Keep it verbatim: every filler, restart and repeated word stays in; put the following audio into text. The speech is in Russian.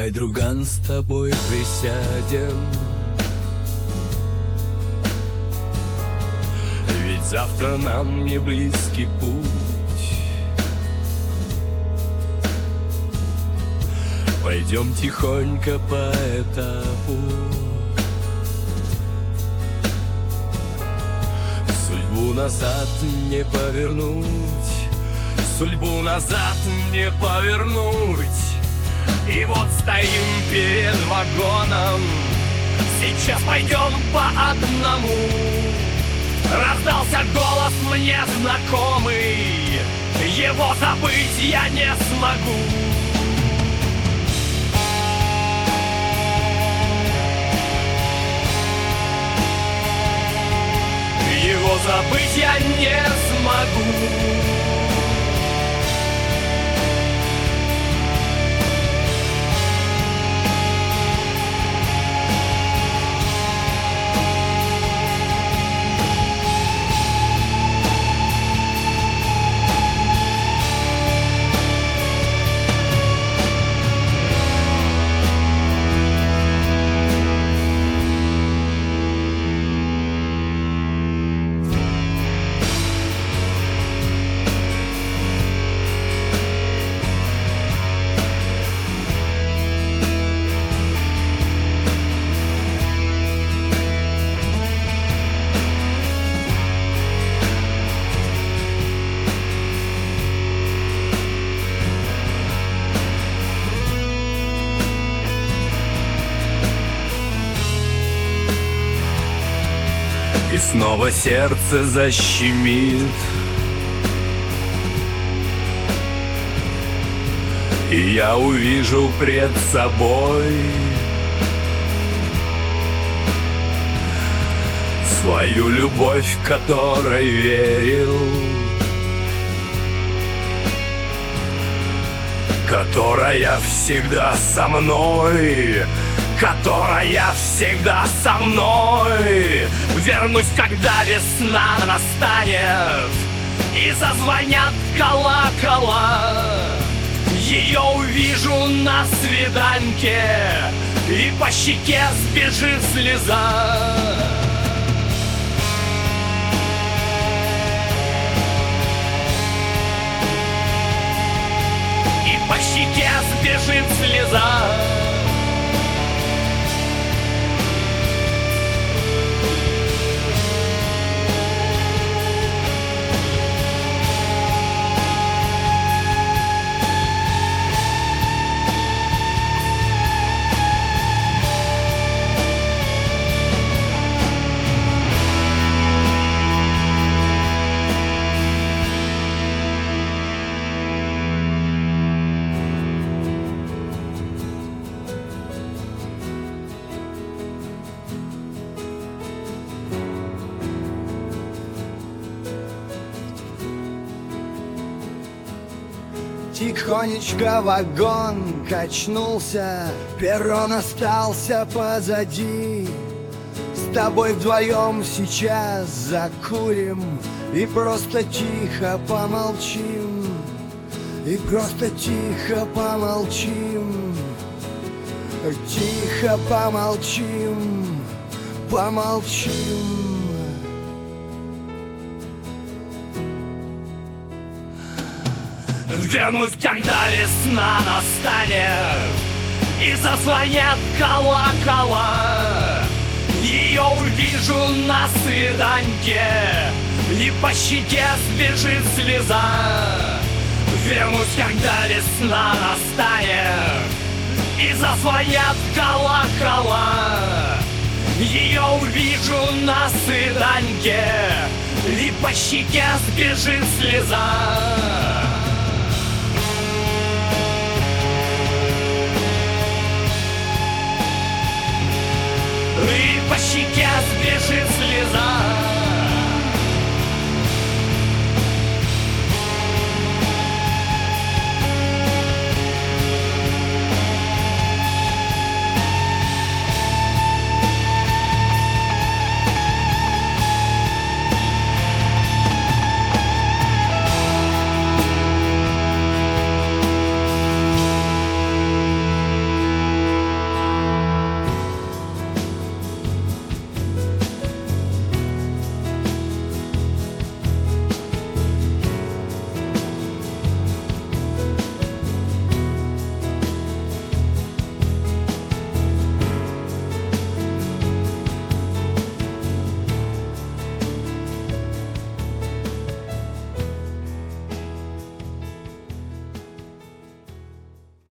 Давай, друган, с тобой присядем, ведь завтра нам не близкий путь. Пойдем тихонько по этапу, судьбу назад не повернуть, судьбу назад не повернуть. И вот стоим перед вагоном, сейчас пойдем по одному. Раздался голос мне знакомый, его забыть я не смогу. Его забыть я не смогу. И снова сердце защемит, и я увижу пред собой свою любовь, которой верил, которая всегда со мной, которая всегда со мной. Вернусь, когда весна настанет и зазвонят колокола. Ее увижу на свиданке, и по щеке сбежит слеза. И по щеке сбежит слеза. Тихонечко вагон качнулся, перрон остался позади. С тобой вдвоем сейчас закурим и просто тихо помолчим. И просто тихо помолчим. Тихо помолчим, помолчим. Вернусь, когда весна настанет и зазвонят колокола. Ее увижу на свиданке, и по щеке сбежит слеза. Вернусь, когда весна настанет и зазвонят колокола. Ее увижу на свиданке, и по щеке сбежит слеза. И по щеке сбежит слеза.